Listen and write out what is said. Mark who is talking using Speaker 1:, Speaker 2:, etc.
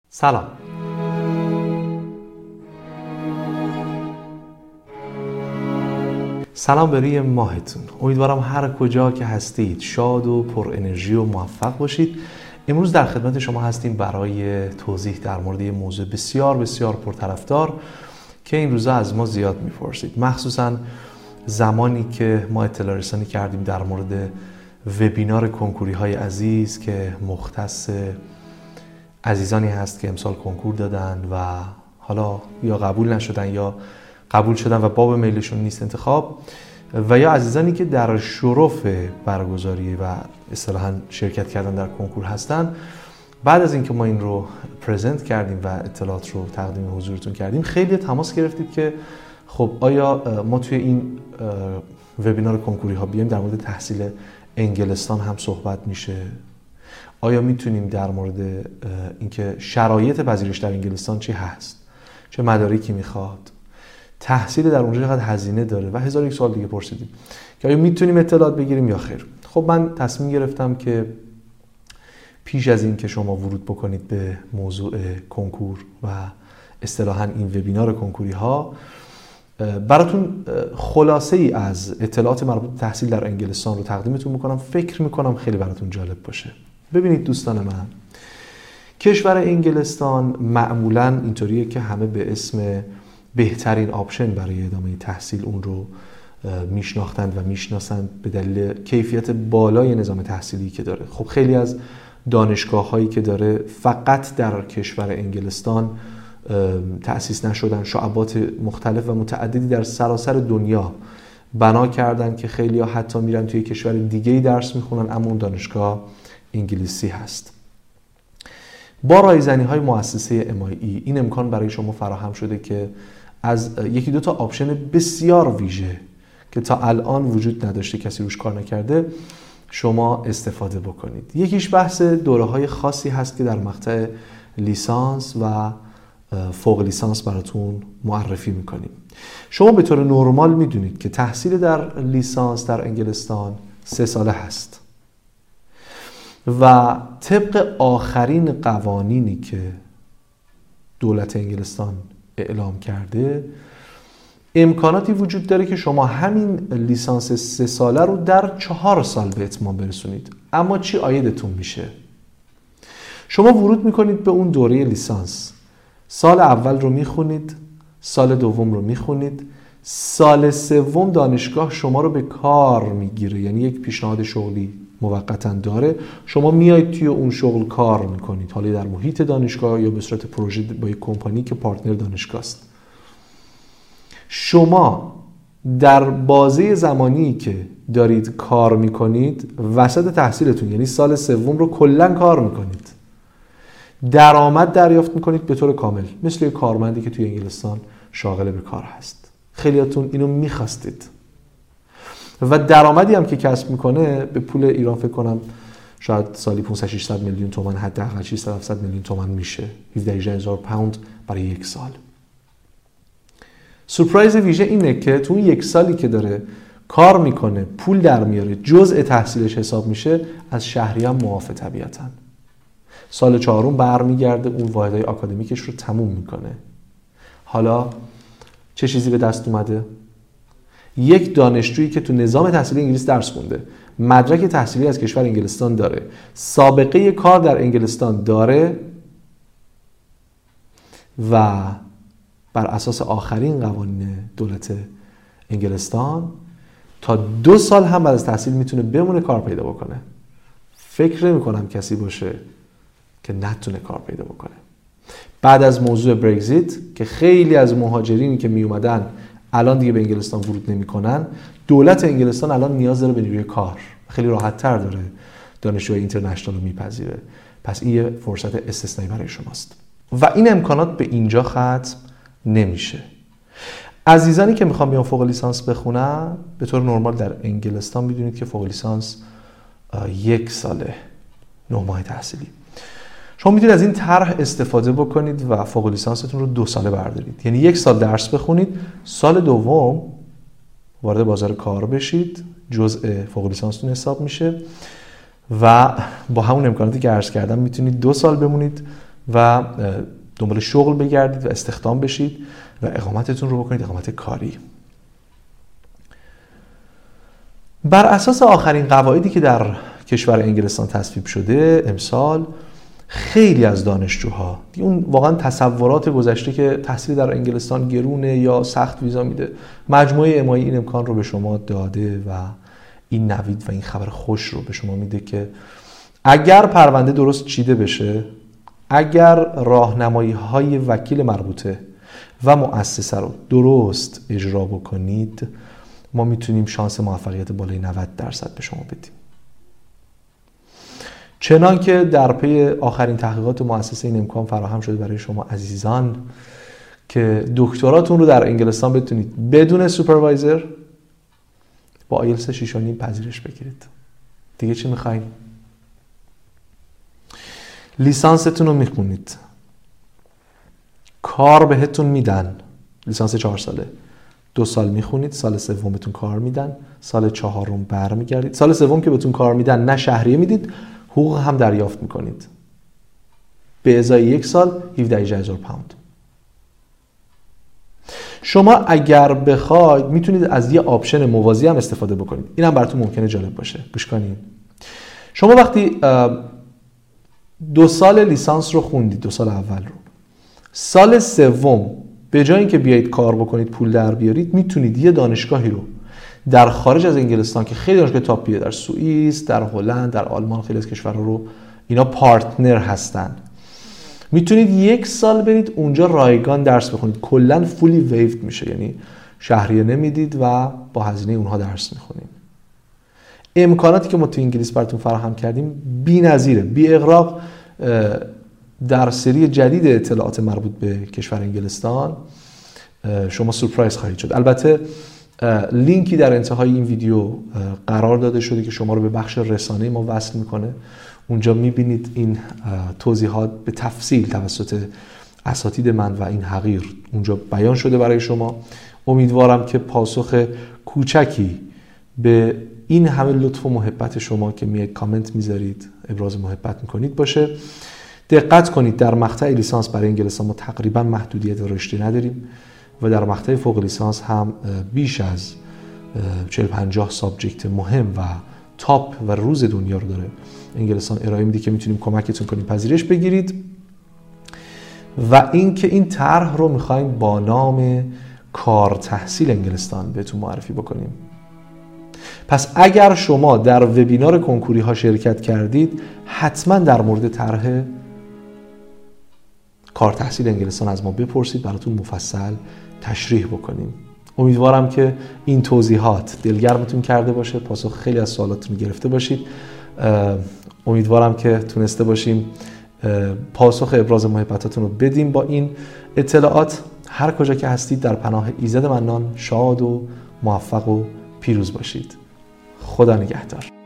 Speaker 1: سلام. سلام به روی ماهتون. امیدوارم هر کجا که هستید شاد و پر انرژی و موفق باشید. امروز در خدمت شما هستیم برای توضیح در مورد یه موضوع بسیار بسیار پرطرفدار که این روزا از ما زیاد میپرسید، مخصوصا زمانی که ما اطلاع رسانی کردیم در مورد وبینار کنکوری های عزیز که مختص عزیزانی هست که امسال کنکور دادن و حالا یا قبول نشدن یا قبول شدن و باب میلشون نیست انتخاب، و یا عزیزانی که در شرف برگزاری و اصطلاحاً شرکت کردن در کنکور هستن. بعد از اینکه ما این رو پرزنت کردیم و اطلاعات رو تقدیم حضورتون کردیم، خیلی تماس گرفتید که خب آیا ما توی این وبینار کنکوری ها بیایم در مورد تحصیل انگلستان هم صحبت میشه؟ آیا میتونیم در مورد اینکه شرایط پذیرش در انگلستان چی هست، چه مدارکی میخواد، تحصیل در اونجا چقدر هزینه داره و هزار یک سوال دیگه پرسیدیم که آیا میتونیم اطلاعات بگیریم یا خیر. خب من تصمیم گرفتم که پیش از این که شما ورود بکنید به موضوع کنکور و اصطلاحاً این وبینار کنکوری ها، براتون خلاصه ای از اطلاعات مربوط به تحصیل در انگلستان رو تقدیمتون میکنم. فکر میکنم خیلی براتون جالب باشه. ببینید دوستان من، کشور انگلستان معمولاً اینطوریه که همه به اسم بهترین آپشن برای ادامه تحصیل اون رو میشناختند و میشناسند به دلیل کیفیت بالای نظام تحصیلی که داره. خب خیلی از دانشگاه هایی که داره فقط در کشور انگلستان تأسیس نشدن، شعبات مختلف و متعددی در سراسر دنیا بنا کردن که خیلی ها حتی میرن توی کشور دیگه‌ای درس میخونن اما اون دانشگاه انگلیسی هست. با رایزنی های مؤسسه MIE این امکان برای شما فراهم شده که از یکی دو تا آپشن بسیار ویژه که تا الان وجود نداشته، کسی روش کار نکرده، شما استفاده بکنید. یکیش بحث دوره های خاصی هست که در مقطع لیسانس و فوق لیسانس براتون معرفی میکنیم. شما به طور نرمال میدونید که تحصیل در لیسانس در انگلستان 3 ساله هست و طبق آخرین قوانینی که دولت انگلستان اعلام کرده امکاناتی وجود داره که شما همین لیسانس 3 ساله رو در 4 سال به اتمام برسونید. اما چی عایدتون میشه؟ شما ورود میکنید به اون دوره لیسانس، سال اول رو میخونید، سال دوم رو میخونید، سال سوم دانشگاه شما رو به کار میگیره، یعنی یک پیشنهاد شغلی موقتا داره، شما میایید توی اون شغل کار میکنید، حالا در محیط دانشگاه یا به صورت پروژه با یک کمپانی که پارتنر دانشگاه است. شما در بازه زمانی که دارید کار میکنید وسط تحصیلتون، یعنی سال سوم رو کلا کار میکنید، درآمد دریافت میکنید به طور کامل، مثل یک کارمندی که توی انگلستان شاغل به کار هست. خیلیاتون اینو میخواستید و درآمدی هم که کسب میکنه به پول ایران فکر کنم شاید سالی 500-600 میلیون تومان، حداقل 600-700 میلیون تومان میشه، 17,000 پوند برای 1 سال. سورپرایز ویژه اینه که تو اون 1 سالی که داره کار میکنه، پول در میاره، جزء تحصیلش حساب میشه، از شهری هم معافه طبیعتاً. سال 4 برمیگرده اون واحدهای آکادمیکش رو تموم میکنه. حالا چه چیزی به دست اومده؟ یک دانشجویی که تو نظام تحصیلی انگلیس درس خونده، مدرک تحصیلی از کشور انگلستان داره، سابقه کار در انگلستان داره و بر اساس آخرین قوانین دولت انگلستان تا 2 سال هم بعد از تحصیل میتونه بمونه کار پیدا بکنه. فکر نمی‌کنم کسی باشه که نتونه کار پیدا بکنه. بعد از موضوع برگزیت که خیلی از مهاجرینی که می اومدن الان دیگه به انگلستان ورود نمی‌کنن، دولت انگلستان الان نیاز داره به نیروی کار، خیلی راحت‌تر داره دانشجوی اینترنشنال رو میپذیره. پس این یه فرصت استثنایی برای شماست و این امکانات به اینجا ختم نمیشه. عزیزانی که میخوان بیان فوق لیسانس بخونن، به طور نرمال در انگلستان میدونید که فوق لیسانس 1 ساله، 9 ماه تحصیلی. شما میتونید از این طرح استفاده بکنید و فوق لیسانستون رو 2 ساله بردارید، یعنی 1 سال درس بخونید، سال دوم وارد بازار کار بشید، جزء فوق لیسانستون حساب میشه و با همون امکاناتی که عرض کردم میتونید 2 سال بمونید و دنبال شغل بگردید و استخدام بشید و اقامتتون رو بکنید اقامت کاری. بر اساس آخرین قواعدی که در کشور انگلستان تصویب شده امسال، خیلی از دانشجوها اون واقعا تصورات گذشته که تحصیل در انگلستان گرونه یا سخت ویزا میده، مجموعه MIE این امکان رو به شما داده و این نوید و این خبر خوش رو به شما میده که اگر پرونده درست چیده بشه، اگر راهنمایی های وکیل مربوطه و مؤسسه رو درست اجرا بکنید، ما میتونیم شانس موفقیت بالای 90% به شما بدیم. چنان که در پی آخرین تحقیقات مؤسسه این امکان فراهم شده برای شما عزیزان که دکتراتون رو در انگلستان بتونید بدون سوپروایزر با آیلتس 6.5 پذیرش بگیرید. دیگه چی میخواین؟ لیسانستون رو میخونید، کار بهتون میدن، لیسانس 4 ساله، 2 سال میخونید، سال سوم بهتون کار میدن، سال چهارم برمیگردید، سال سوم که بهتون کار میدن نه شهریه میدید، حقوق هم دریافت میکنید به ازای 1 سال 17,000 پوند. شما اگر بخواید میتونید از یه آپشن موازی هم استفاده بکنید. این هم براتون ممکنه جالب باشه. گوش کنید. شما وقتی 2 سال لیسانس رو خوندید، 2 سال اول رو، سال سوم به جای اینکه بیایید کار بکنید پول در بیارید، میتونید یه دانشگاهی رو در خارج از انگلستان که خیلی دانشگاه تاپیه، در سوئیس، در هلند، در آلمان، خیلی از کشورها رو اینا پارتنر هستن، میتونید 1 سال برید اونجا رایگان درس بخونید. کلا فولی ویفد میشه، یعنی شهریه نمیدید و با هزینه اونها درس میخونید. امکاناتی که ما تو انگلیس براتون فراهم کردیم بی‌نظیره. بی اغراق در سری جدید اطلاعات مربوط به کشور انگلستان شما سورپرایز خواهید شد. البته لینکی در انتهای این ویدیو قرار داده شده که شما رو به بخش رسانه ما وصل میکنه. اونجا میبینید این توضیحات به تفصیل توسط اساتید من و این حقیر اونجا بیان شده برای شما. امیدوارم که پاسخ کوچکی به این همه لطف و محبت شما که میاد کامنت میذارید، ابراز محبت میکنید باشه. دقت کنید در مقطع لیسانس برای انگلستان ما تقریبا محدودیت رشدی نداریم و در مقطع فوق لیسانس هم بیش از 40-50 سابجکت مهم و تاپ و روز دنیا رو داره انگلستان ارائه میده که میتونیم کمکتون کنیم پذیرش بگیرید. و اینکه این طرح رو میخوایم با نام کار تحصیل انگلستان بهتون معرفی بکنیم. پس اگر شما در وبینار کنکوری ها شرکت کردید، حتما در مورد طرح کار تحصیل انگلستان از ما بپرسید، براتون مفصل تشریح بکنیم. امیدوارم که این توضیحات دلگرمتون کرده باشه، پاسخ خیلی از سوالاتتون گرفته باشید. امیدوارم که تونسته باشیم پاسخ ابراز محبتاتون رو بدیم با این اطلاعات. هر کجا که هستید در پناه ایزد منان شاد و موفق و پیروز باشید. خدا نگهدار.